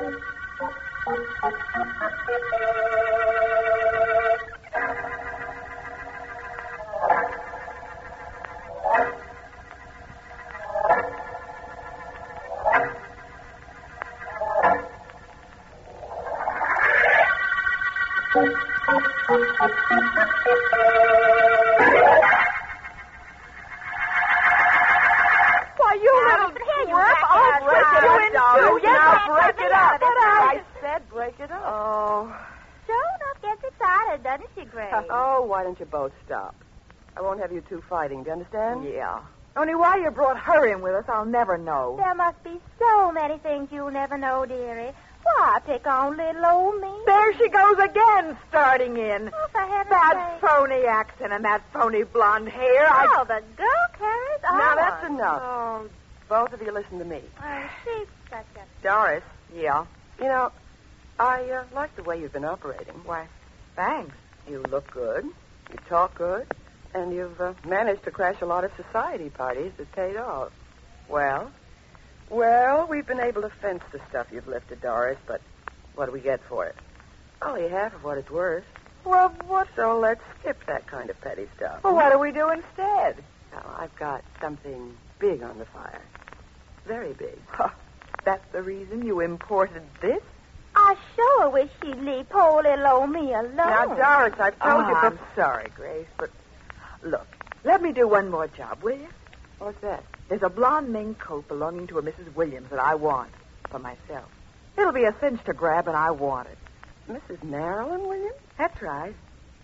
Why, you little twerp! I'll break it up, Doris. Now break it up. But I said break it up. Oh. Joan gets excited, doesn't she, Grace? Oh, why don't you both stop? I won't have you two fighting, do you understand? Yeah. Only why you brought her in with us, I'll never know. There must be so many things you'll never know, dearie. Why pick on little old me? There she goes again, starting in. Oh, for heaven's That sake. phony accent and that phony blonde hair. Oh, the girl carries on. Now, that's enough. Oh, Both of you listen to me. She's such a... Doris, yeah. you know, I like the way you've been operating. Why, thanks. You look good, you talk good, and you've managed to crash a lot of society parties that paid off. Well, we've been able to fence the stuff you've lifted, Doris, but what do we get for it? Only half of what it's worth. Well, what? So let's skip that kind of petty stuff. Well, what do we do instead? Now, I've got something big on the fire. Very big. That's the reason you imported this? I sure wish she'd leave poor little old me alone. Now, Doris, I've told you... I'm sorry, Grace, but look, let me do one more job, will you? What's that? There's a blonde mink coat belonging to a Mrs. Williams that I want for myself. It'll be a cinch to grab, and I want it. Mrs. Marilyn Williams? That's right.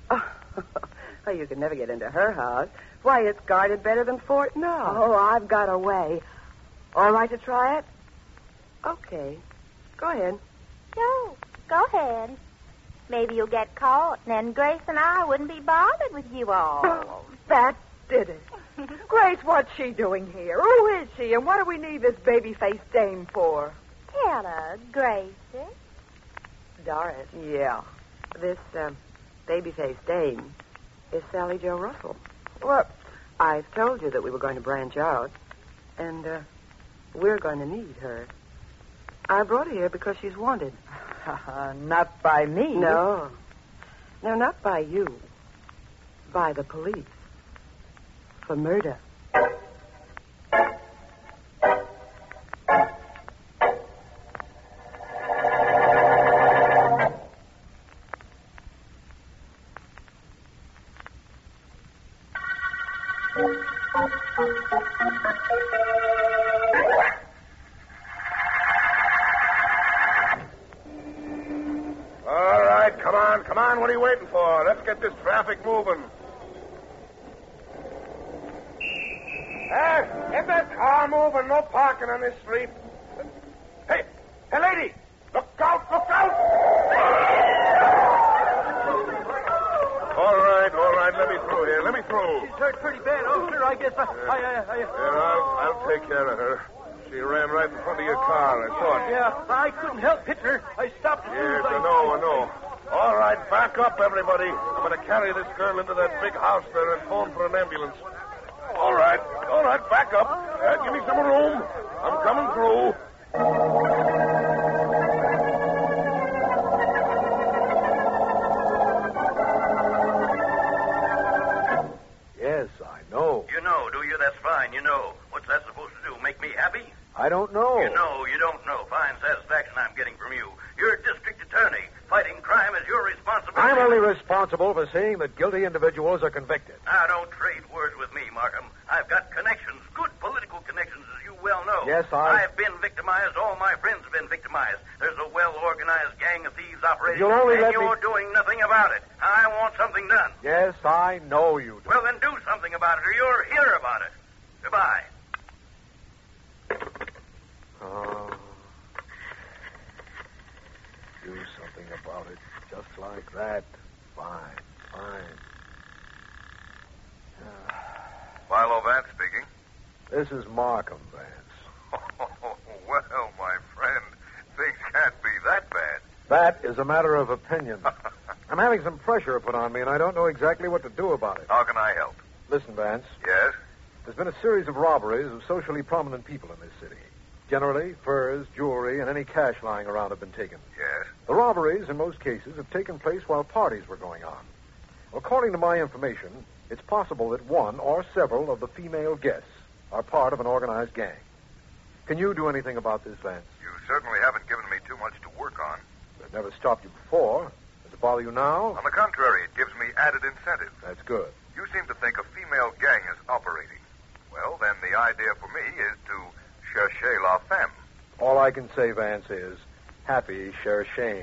Oh, you can never get into her house. Why, it's guarded better than Fort Knox. Oh, I've got a way. All right to try it? Okay. Go ahead. Sure. Go ahead. Maybe you'll get caught, and then Grace and I wouldn't be bothered with you all. Oh, that did it. Grace, what's she doing here? Who is she, and what do we need this baby-faced dame for? Tell her, Gracie. Doris, Yeah. this baby-faced dame is Sally Jo Russell. What? I've told you that we were going to branch out, and we're going to need her. I brought her here because she's wanted. Not by me. No. No, not by you. By the police. For murder. All right, come on. What are you waiting for? Let's get this traffic moving. Get that car moving. No parking on this street. Hey, lady. Look out. All right. Let me through here. She's hurt pretty bad, officer. I guess I'll take care of her. She ran right in front of your car, I thought. Yeah, I couldn't help hitting her. I stopped as soon Yes, as I know. All right, back up, everybody. I'm going to carry this girl into that big house there and phone for an ambulance. All right, back up. Give me some room. I'm coming through. Yes, I know. You know, do you? That's fine. You know. What's that supposed to do? Make me happy? I don't know. You know, you don't know. Fine satisfaction I'm getting from you. You're a district attorney. Fighting crime is your responsibility. I'm only responsible for seeing that guilty individuals are convicted. Now, don't trade words with me, Markham. I've got connections, good political connections, as you well know. Yes, I've been victimized. All my friends have been victimized. There's a well-organized gang of thieves operating, You'll only and let me- you're doing nothing about it. I want something done. Yes, I know you do. Well, then do something about it, or you'll hear about it. Goodbye. Oh. Do something about it. Just like that. Fine. Philo Vance speaking. This is Markham, Vance. Well, my friend, things can't be that bad. That is a matter of opinion. I'm having some pressure put on me, and I don't know exactly what to do about it. How can I help? Listen, Vance. Yes? There's been a series of robberies of socially prominent people in this city. Generally, furs, jewelry, and any cash lying around have been taken. Yes. The robberies, in most cases, have taken place while parties were going on. According to my information, it's possible that one or several of the female guests are part of an organized gang. Can you do anything about this, Vance? You certainly haven't given me too much to work on. It never stopped you before. Does it bother you now? On the contrary, it gives me added incentive. That's good. You seem to think a female gang is operating. Well, then the idea for me is to chercher la femme. All I can say, Vance, is happy cherching.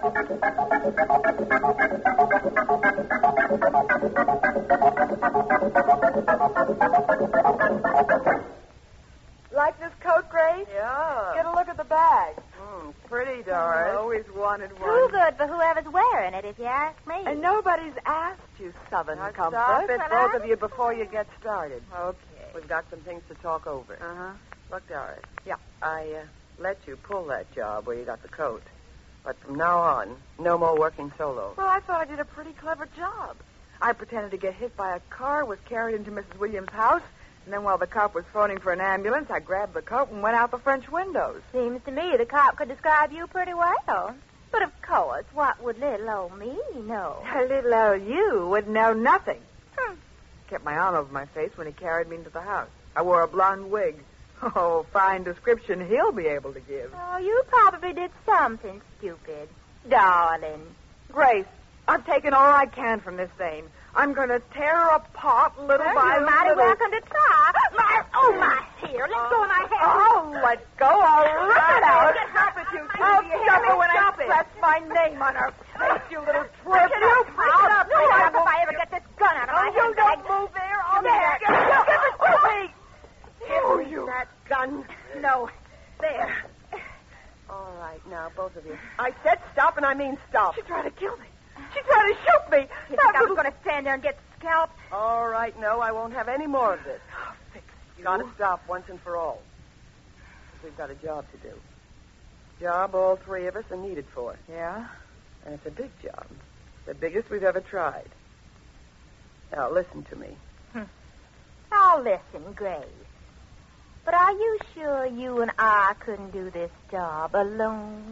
Like this coat, Grace? Yeah. Get a look at the bag. Pretty, Doris. Always wanted one. Too good for whoever's wearing it, if you ask me. And nobody's asked you, Southern Now, Comfort. stop it, Well, both I- of you, before you get started. Okay. We've got some things to talk over. Uh-huh. Look, Doris. Yeah. I let you pull that job where you got the coat. But from now on, no more working solo. Well, I thought I did a pretty clever job. I pretended to get hit by a car, was carried into Mrs. Williams' house, and then while the cop was phoning for an ambulance, I grabbed the coat and went out the French windows. Seems to me the cop could describe you pretty well. But of course, what would little old me know? Little old you would know nothing. Kept my arm over my face when he carried me into the house. I wore a blonde wig. Oh, fine description he'll be able to give. Oh, you probably did something stupid. Darling. Grace, I've taken all I can from this thing. I'm going to tear her apart little by You're mighty little. welcome to try. My hair. Let go of my hair. Oh, let go. I'll rip it out. Get help if you I'll see your stop hair. her when I Stop it. press my name on her face, you little twerp. Can you pick it up? No, if I ever get this gun out of my Oh, you handbag. don't move there. I'll There. give it to me. Give me that gun. No. There. All right, now, both of you. I said stop, and I mean stop. She tried to kill me. She tried to shoot me. You think I was going to stand there and get scalped? All right, no, I won't have any more of this. Fix you. Got to stop once and for all. We've got a job to do. Job all three of us are needed for. Yeah? And it's a big job. The biggest we've ever tried. Now, listen to me. I'll listen, Grace. But are you sure you and I couldn't do this job alone?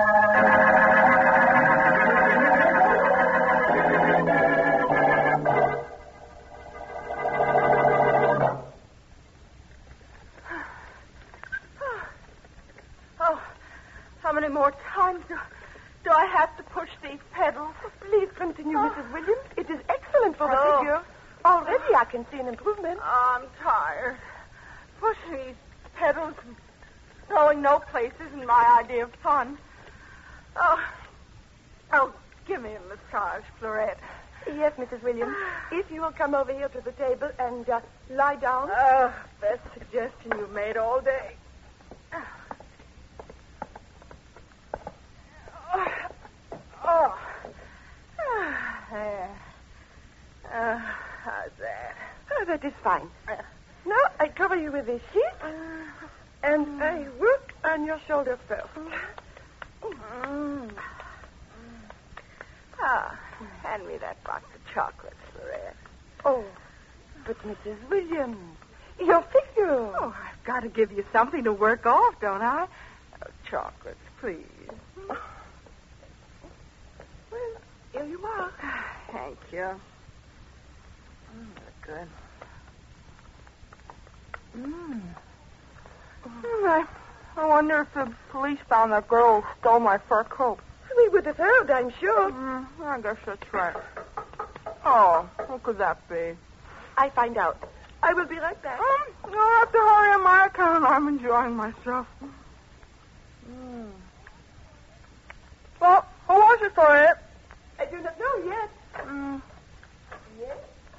Oh, how many more times do I have to push these pedals? Please continue, Mrs. Williams. It is excellent for the Oh. figure. Already I can see an improvement. I'm tired. Pushing these pedals and going no places in my idea of fun. Oh, give me a massage, Florette. Yes, Mrs. Williams. If you will come over here to the table and lie down. Best suggestion you've made all day. There. How's that? Oh, that is fine. Now I cover you with this sheet, and I work on your shoulder first. Hand me that box of chocolates, Florette. Oh, but Mrs. Williams, your figure. Oh, I've got to give you something to work off, don't I? Oh, chocolates, please. Well, here you are. Thank you. Good. I wonder if the police found that girl who stole my fur coat. We would have heard, I'm sure. I guess that's right. Oh, what could that be? I find out. I will be right back. I'll have to hurry on my account. I'm enjoying myself. Well, who was it for it? I do not know yet. Yes?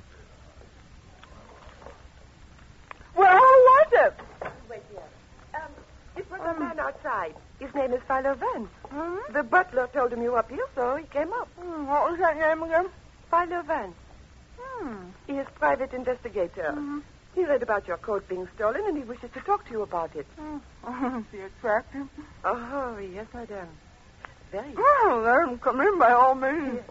Well, who was it? Wait here. It was a man outside. His name is Philo Van. The butler told him you were up here, so he came up. What was that name again? Philo Van. He is private investigator. He read about your coat being stolen, and he wishes to talk to you about it. Is he attractive? Oh, yes, madame. Very. Oh, let him come in by all means.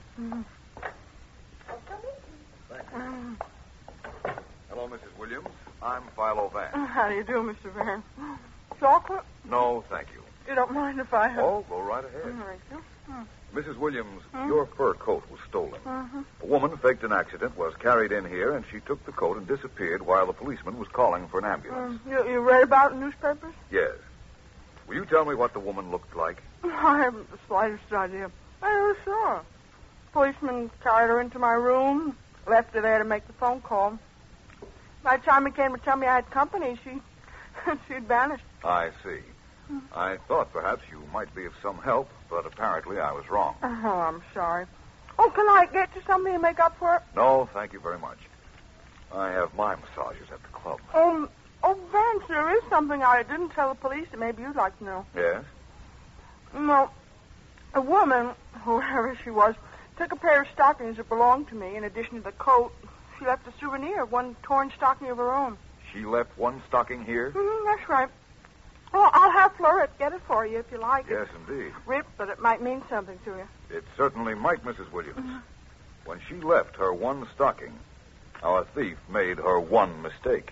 Hello, Mrs. Williams. I'm Philo Vance. How do you do, Mr. Vance? Chocolate? No, thank you. You don't mind if I have... Oh, go right ahead. Thank you. Mrs. Williams, your fur coat was stolen. A woman faked an accident, was carried in here, and she took the coat and disappeared while the policeman was calling for an ambulance. You read about it in newspapers? Yes. Will you tell me what the woman looked like? I haven't the slightest idea. I never saw her. Policeman carried her into my room, left her there to make the phone call. By the time he came to tell me I had company, she'd vanished. I see. I thought perhaps you might be of some help, but apparently I was wrong. Oh, I'm sorry. Oh, can I get you something to make up for it? No, thank you very much. I have my massages at the club. Vance, there is something I didn't tell the police that maybe you'd like to know. Yes? No, a woman, whoever she was, took a pair of stockings that belonged to me. In addition to the coat, she left a souvenir, one torn stocking of her own. She left one stocking here? That's right. Well, I'll have Florette get it for you if you like. Yes, indeed. Ripped, but it might mean something to you. It certainly might, Mrs. Williams. When she left her one stocking, our thief made her one mistake.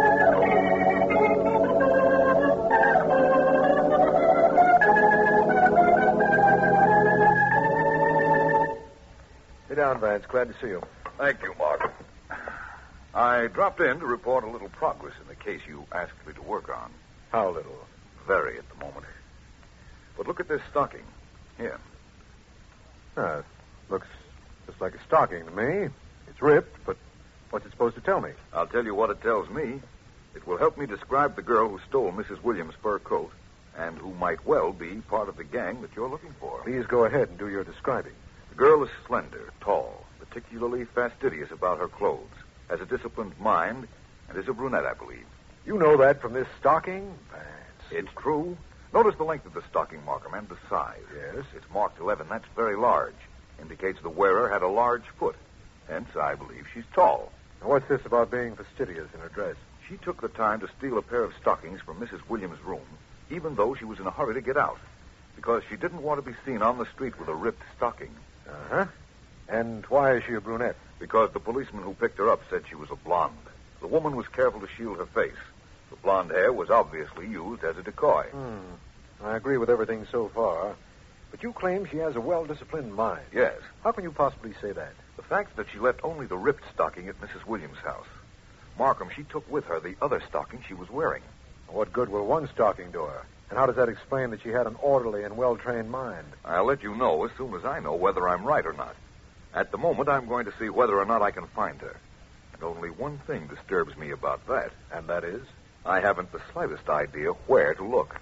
Sit down, Vance. Glad to see you. Thank you, Mark. I dropped in to report a little progress in the case you asked me to work on. How little? Very at the moment. But look at this stocking. Here. It looks just like a stocking to me. It's ripped, but what's it supposed to tell me? I'll tell you what it tells me. It will help me describe the girl who stole Mrs. Williams' fur coat and who might well be part of the gang that you're looking for. Please go ahead and do your describing. The girl is slender, tall, particularly fastidious about her clothes, has a disciplined mind, and is a brunette, I believe. You know that from this stocking, Vance? It's true. Notice the length of the stocking, Markham, and the size. Yes? It's marked 11. That's very large. Indicates the wearer had a large foot. Hence, I believe she's tall. Now, what's this about being fastidious in her dress? She took the time to steal a pair of stockings from Mrs. Williams' room, even though she was in a hurry to get out, because she didn't want to be seen on the street with a ripped stocking. Uh-huh. And why is she a brunette? Because the policeman who picked her up said she was a blonde. The woman was careful to shield her face. The blonde hair was obviously used as a decoy. I agree with everything so far. But you claim she has a well-disciplined mind. Yes. How can you possibly say that? The fact that she left only the ripped stocking at Mrs. Williams' house. Markham, she took with her the other stocking she was wearing. What good will one stocking do her? And how does that explain that she had an orderly and well-trained mind? I'll let you know as soon as I know whether I'm right or not. At the moment, I'm going to see whether or not I can find her. And only one thing disturbs me about that. And that is? I haven't the slightest idea where to look.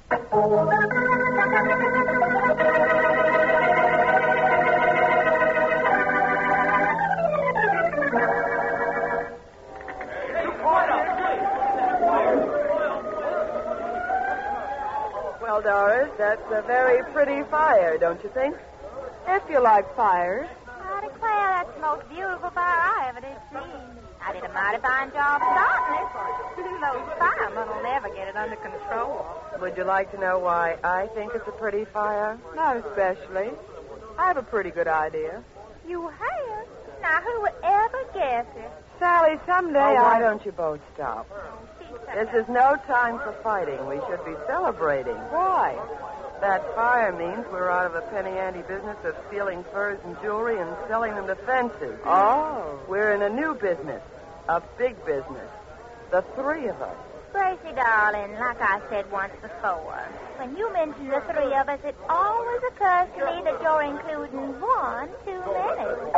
Well, Doris, that's a very pretty fire, don't you think? If you like fires. I declare that's the most beautiful fire I ever did see. I did a mighty fine job starting it. Those firemen will never get it under control. Would you like to know why I think it's a pretty fire? Not especially. I have a pretty good idea. You have? Now, who would ever guess it? Sally, someday Why don't you both stop? This is no time for fighting. We should be celebrating. Why? That fire means we're out of the penny-ante business of stealing furs and jewelry and selling them to fences. Oh. We're in a new business, a big business. The three of us. Gracie, darling, like I said once before, when you mention the three of us, it always occurs to me that you're including one too many.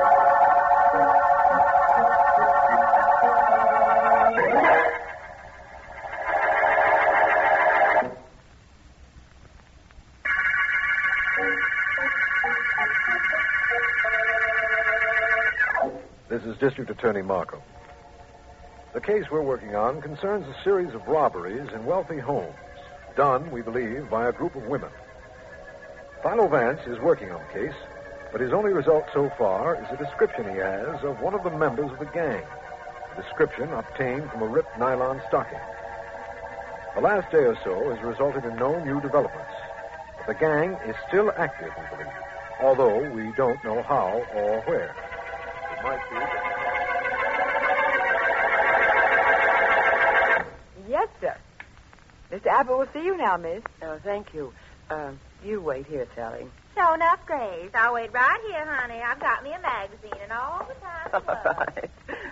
This is District Attorney Markham. The case we're working on concerns a series of robberies in wealthy homes, done, we believe, by a group of women. Philo Vance is working on the case, but his only result so far is a description he has of one of the members of the gang, a description obtained from a ripped nylon stocking. The last day or so has resulted in no new developments, but the gang is still active, we believe, although we don't know how or where. It might be that... Mr. Abbott will see you now, miss. Oh, thank you. You wait here, Sally. Sure enough, Grace. I'll wait right here, honey. I've got me a magazine and all the time to All right.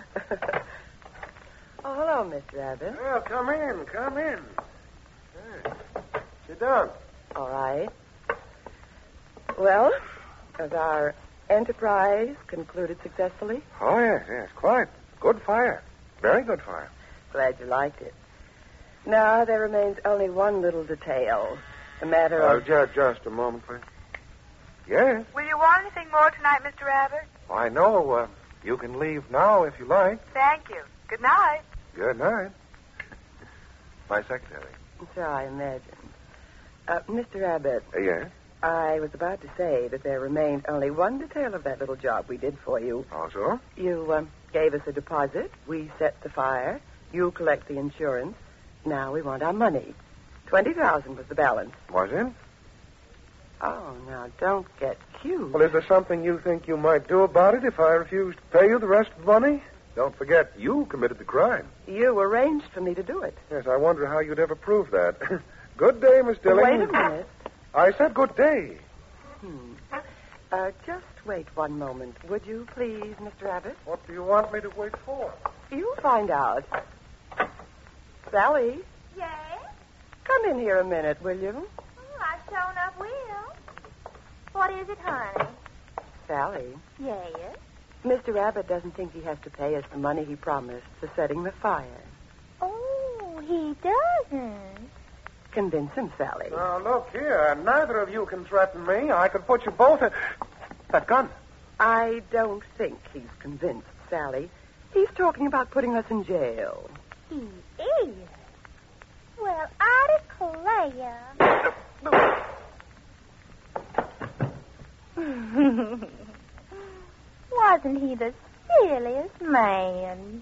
Oh, hello, Mr. Abbott. Well, come in. Hey, sit down. All right. Well, has our enterprise concluded successfully? Oh, yes, quite. Good fire. Very good fire. Glad you liked it. Now, there remains only one little detail. A matter of... Just a moment, please. Yes? Will you want anything more tonight, Mr. Abbott? I know. You can leave now if you like. Thank you. Good night. Good night. My secretary. So I imagine. Mr. Abbott, Yes? I was about to say that there remained only one detail of that little job we did for you. Also? You gave us a deposit. We set the fire. You collect the insurance. Now we want our money. $20,000 was the balance. Was it? Oh, now don't get cute. Well, is there something you think you might do about it if I refuse to pay you the rest of the money? Don't forget, you committed the crime. You arranged for me to do it. Yes, I wonder how you'd ever prove that. Good day, Miss Dilling. Wait a minute. I said good day. Just wait one moment, would you, please, Mr. Abbott? What do you want me to wait for? You'll find out. Sally, Yes? come in here a minute, will you? I sure enough will. What is it, honey? Sally, Yes? Mr. Abbott doesn't think he has to pay us the money he promised for setting the fire. Oh, he doesn't. Convince him, Sally. Now, look here. Neither of you can threaten me. I could put you both in... That gun. I don't think he's convinced, Sally. He's talking about putting us in jail. He is. Well, I declare. Wasn't he the silliest man?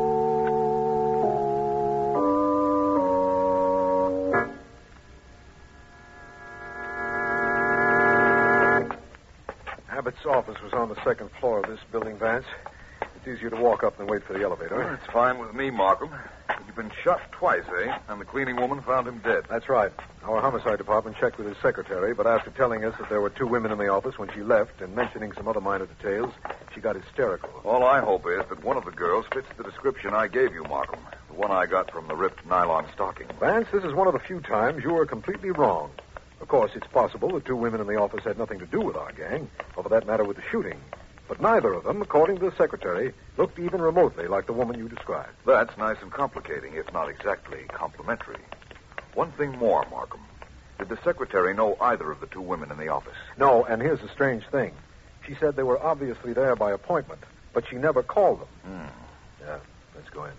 Abbott's office was on the second floor of this building, Vance. It's easier to walk up than wait for the elevator. Well, it's fine with me, Markham. You've been shot twice, eh? And the cleaning woman found him dead. That's right. Our homicide department checked with his secretary, but after telling us that there were two women in the office when she left and mentioning some other minor details, she got hysterical. All I hope is that one of the girls fits the description I gave you, Markham. The one I got from the ripped nylon stocking. Vance, this is one of the few times you were completely wrong. Of course, it's possible the two women in the office had nothing to do with our gang, or for that matter with the shooting. But neither of them, according to the secretary, looked even remotely like the woman you described. That's nice and complicating, if not exactly complimentary. One thing more, Markham. Did the secretary know either of the two women in the office? No, and here's the strange thing. She said they were obviously there by appointment, but she never called them. Yeah, let's go in.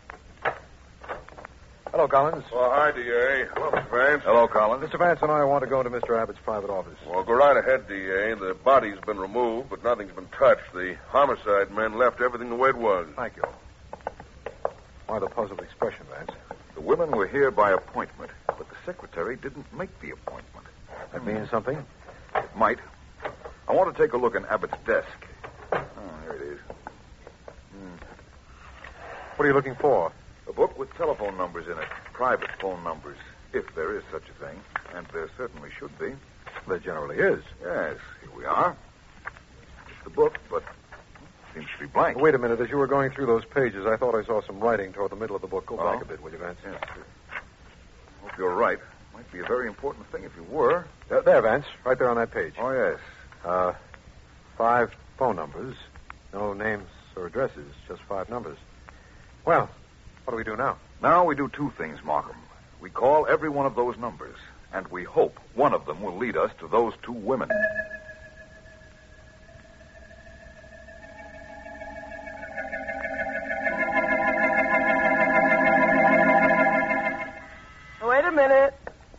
Hello, Collins. Oh, hi, D.A. Hello, Mr. Vance. Hello, Collins. Mr. Vance and I want to go into Mr. Abbott's private office. Well, go right ahead, D.A. The body's been removed, but nothing's been touched. The homicide men left everything the way it was. Thank you. Why the puzzled expression, Vance? The women were here by appointment, but the secretary didn't make the appointment. That means something? It might. I want to take a look in Abbott's desk. Oh, here it is. What are you looking for? A book with telephone numbers in it. Private phone numbers. If there is such a thing. And there certainly should be. There generally is. Yes, here we are. It's the book, but it seems to be blank. Wait a minute. As you were going through those pages, I thought I saw some writing toward the middle of the book. Go back a bit, will you, Vance? Yes. Hope you're right. Might be a very important thing if you were. There, Vance. Right there on that page. Oh, yes. 5 phone numbers. No names or addresses. Just 5 numbers. Well, what do we do now? Now we do 2 things, Markham. We call every one of those numbers, and we hope one of them will lead us to those 2 women. Wait a minute.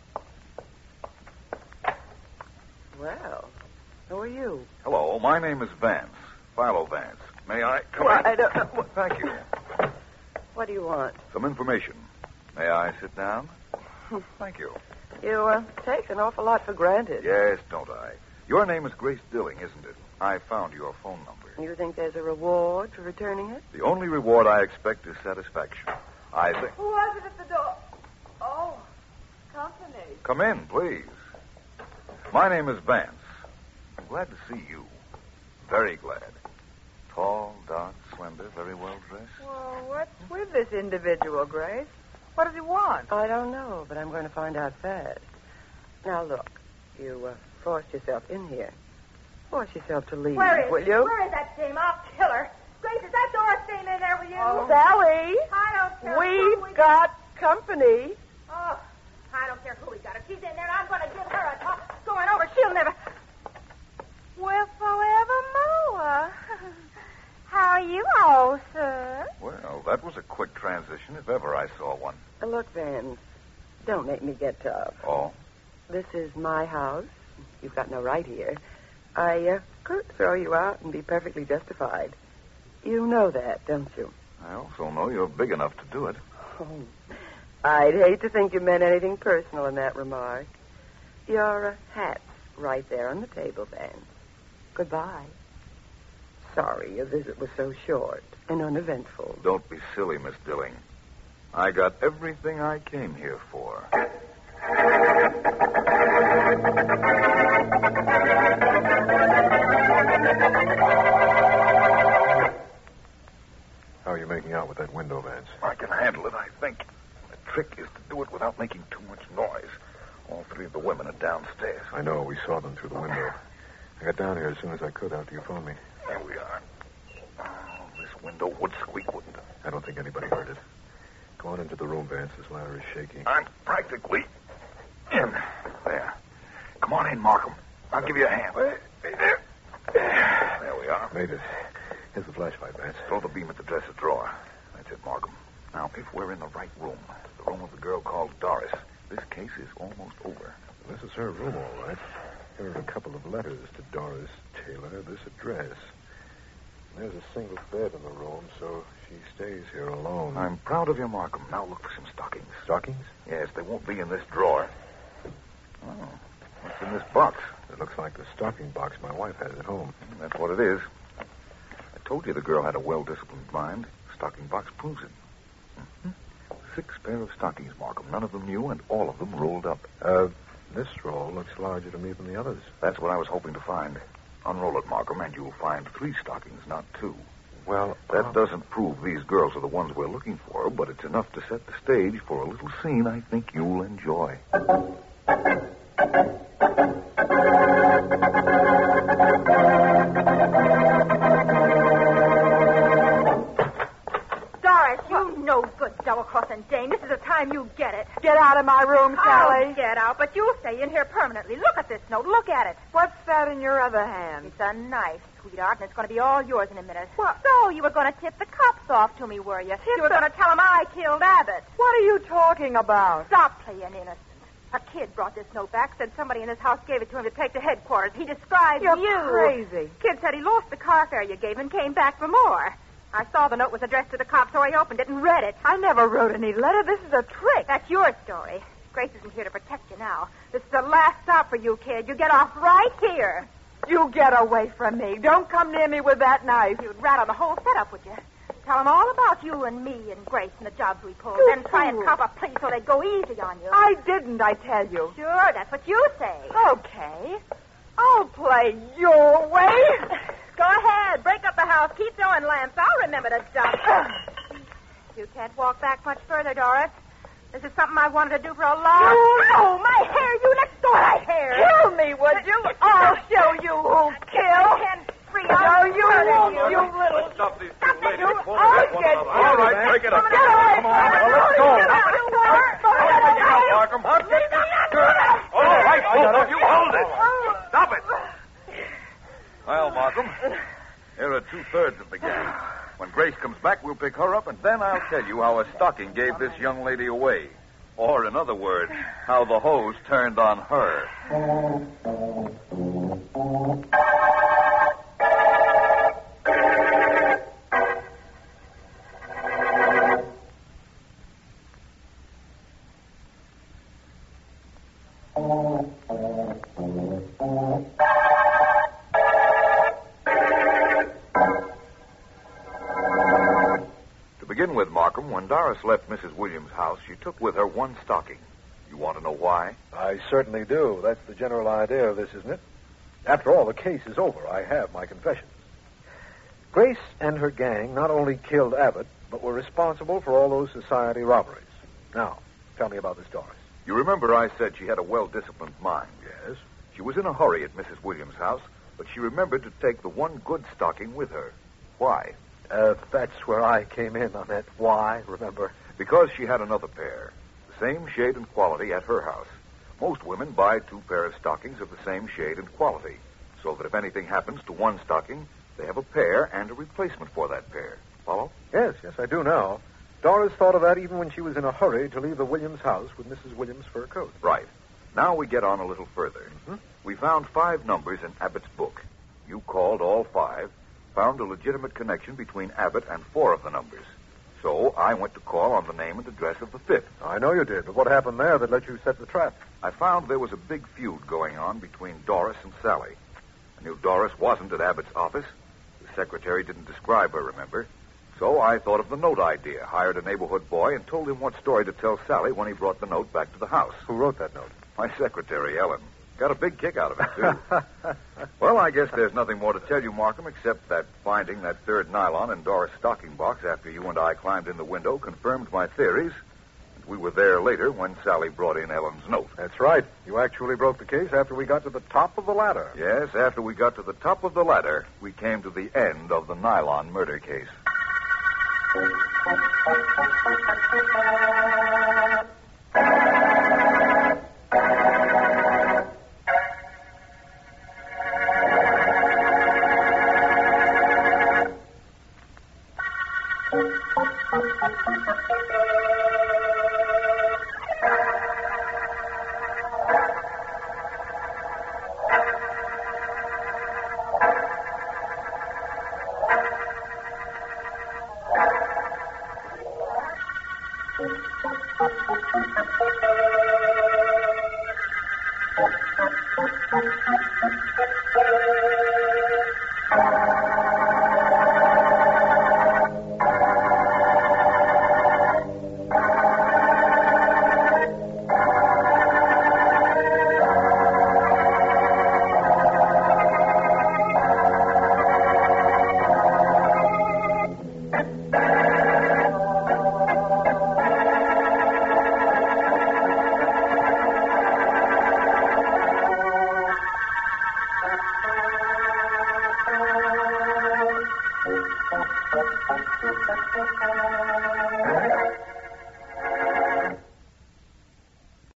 Well, who are you? Hello, my name is Vance. Philo Vance. May I come Well, in? I don't know. Thank you. What do you want? Some information. May I sit down? Thank you. You take an awful lot for granted. Yes, don't I? Your name is Grace Dilling, isn't it? I found your phone number. You think there's a reward for returning it? The only reward I expect is satisfaction. I think... Who was it at the door? Oh, Come in, please. My name is Vance. I'm glad to see you. Very glad. Tall, dark, slender, very well dressed. Well, what's with this individual, Grace? What does he want? I don't know, but I'm going to find out fast. Now, look, you forced yourself in here. Force yourself to leave, will you? Where is that dame? I'll kill her. Grace, is that Doris Dame in there with you? Oh, Sally, I don't care. we've got company. Oh, I don't care who we got. If she's in there, I'm going to give her a talk. Going over, she'll never... Well, forevermore. How are you all, sir? Well, that was a quick transition if ever I saw one. Look, Vance, don't make me get tough. Oh? This is my house. You've got no right here. I could throw you out and be perfectly justified. You know that, don't you? I also know you're big enough to do it. Oh, I'd hate to think you meant anything personal in that remark. Your hat's right there on the table, Vance. Goodbye. Sorry your visit was so short and uneventful. Don't be silly, Miss Dilling. I got everything I came here for. How are you making out with that window, Vance? I can handle it, I think. The trick is to do it without making too much noise. All three of the women are downstairs. I know. We saw them through the window. I got down here as soon as I could after you phoned me. There we are. Oh, this window would squeak, wouldn't it? I don't think anybody heard it. Go on into the room, Vance. This ladder is shaky. I'm practically in. There. Come on in, Markham. I'll give you a hand. There. There we are. Made it. Here's the flashlight, Vance. Throw the beam at the dresser drawer. That's it, Markham. Now, if we're in the right room, the room of the girl called Doris, this case is almost over. This is her room, all right. Here are a couple of letters to Doris Taylor, this address. There's a single bed in the room, so she stays here alone. I'm proud of you, Markham. Now look for some stockings. Stockings? Yes, they won't be in this drawer. Oh, what's in this box? It looks like the stocking box my wife has at home. That's what it is. I told you the girl had a well-disciplined mind. The stocking box proves it. Mm-hmm. 6 pair of stockings, Markham. None of them new, and all of them rolled up. This roll looks larger to me than the others. That's what I was hoping to find. Unroll it, Markham, and you'll find 3 stockings, not 2. Well, that doesn't prove these girls are the ones we're looking for, but it's enough to set the stage for a little scene I think you'll enjoy. Doris, you no good double-crossing dame. This is the time you get it. Get out of my room, Sally. I'll get out, but you'll stay in here permanently. Look at this note. Look at it. What's that in your other hand? It's a knife, sweetheart, and it's going to be all yours in a minute. What? So you were going to tip the cops off to me, were you? You were going to tell them I killed Abbott. What are you talking about? Stop playing innocent. A kid brought this note back, said somebody in this house gave it to him to take to headquarters. He described You're you. crazy. Kid said he lost the car fare you gave him and came back for more. I saw the note was addressed to the cops, so I opened it and read it. I never wrote any letter. This is a trick. That's your story. Grace isn't here to protect you now. This is the last stop for you, kid. You get off right here. You get away from me. Don't come near me with that knife. You'd rat on the whole setup, would you? Tell them all about you and me and Grace and the jobs we pulled. You Then try and fool. cop a plea so they'd go easy on you. I didn't, I tell you. Sure, that's what you say. Okay. I'll play your way. Go ahead. Break up the house. Keep throwing lamps. I'll remember to dump. You can't walk back much further, Doris. This is something I wanted to do for a long... No, my hair. You let go of my hair. Kill me, would you? I'll show you who'll kill. Hands free. No, you won't, you little... Let's stop these two ladies You- before I'll they hurt one get another. you. All right, break it up. Get away Come on, from me. let's go. Markham. All right, both of you, hold it. Stop it. Well, Markham, here are 2/3 of the gang. When Grace comes back, we'll pick her up, and then I'll tell you how a stocking gave this young lady away. Or, in other words, how the hose turned on her. To begin with, Markham, when Doris left Mrs. Williams' house, she took with her 1 stocking. You want to know why? I certainly do. That's the general idea of this, isn't it? After all, the case is over. I have my confessions. Grace and her gang not only killed Abbott, but were responsible for all those society robberies. Now, tell me about this Doris. You remember I said she had a well-disciplined mind. Yes? She was in a hurry at Mrs. Williams' house, but she remembered to take the one good stocking with her. Why? That's where I came in on that. Why, remember? Because she had another pair, the same shade and quality at her house. Most women buy 2 pairs of stockings of the same shade and quality, so that if anything happens to one stocking, they have a pair and a replacement for that pair. Follow? Yes, I do now. Doris thought of that even when she was in a hurry to leave the Williams house with Mrs. Williams' fur coat. Right. Now we get on a little further. Mm-hmm. We found 5 numbers in Abbott's book. You called all 5, found a legitimate connection between Abbott and 4 of the numbers. So I went to call on the name and address of the 5th. I know you did, but what happened there that let you set the trap? I found there was a big feud going on between Doris and Sally. I knew Doris wasn't at Abbott's office. The secretary didn't describe her, remember? So I thought of the note idea, hired a neighborhood boy, and told him what story to tell Sally when he brought the note back to the house. Who wrote that note? My secretary, Ellen. Got a big kick out of it, too. Well, I guess there's nothing more to tell you, Markham, except that finding that 3rd nylon in Doris' stocking box after you and I climbed in the window confirmed my theories. And we were there later when Sally brought in Ellen's note. That's right. You actually broke the case after we got to the top of the ladder. Yes, after we got to the top of the ladder, we came to the end of the nylon murder case.